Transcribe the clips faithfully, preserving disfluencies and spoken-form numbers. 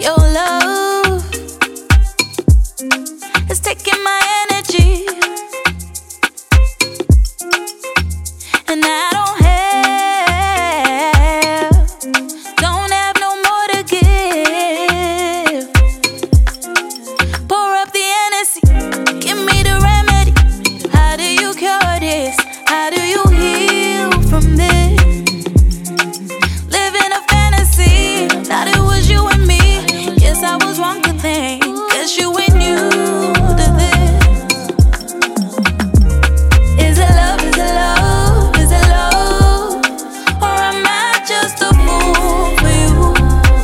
Your love is taking my energy, and I don't have, don't have no more to give. Pour up the Hennessy, give me the remedy. How do you cure this? How do you heal from this? Living a fantasy, thought it was you and me. Guess I was wrong to think, guess you ain't new to this. Is it love, is it love, is it love? Or am I just a fool for you?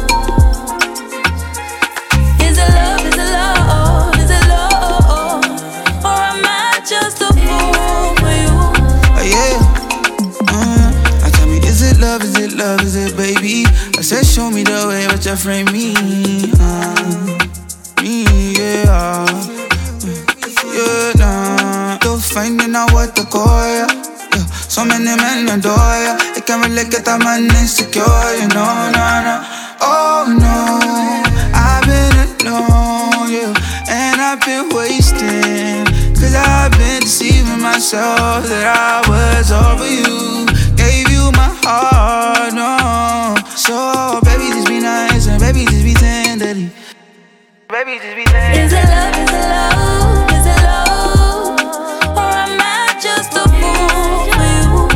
Is it love, is it love, is it love? Or am I just a fool for you? Oh yeah. Uh, now tell me, is it love, is it love, is it baby? I said show me the way, but you frame me. Uh, me, yeah. Yeah, nah. Still finding out what to call ya. Yeah. So many men adore ya. I can't really get that man insecure, you know, nah, nah. Oh no, I've been alone, yeah. And I've been wasting, cause I've been deceiving myself that I was over you. Gave you my heart, no. So baby, just be nice and baby, just be tenderly. Baby, just be tenderly. Is it love, is it love, is it love? Or am I just a fool for you?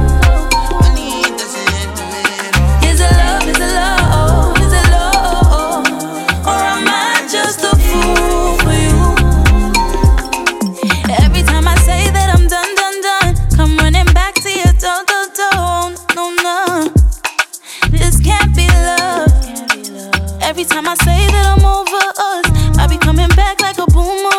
Is it love, is it love, is it love? Or am I just a fool for you? Every time I say that I'm done, done, done, come running back to you, don't, don't, don't, no, no. This can't be love. Every time I say that I'm over us, I be coming back like a boomerang.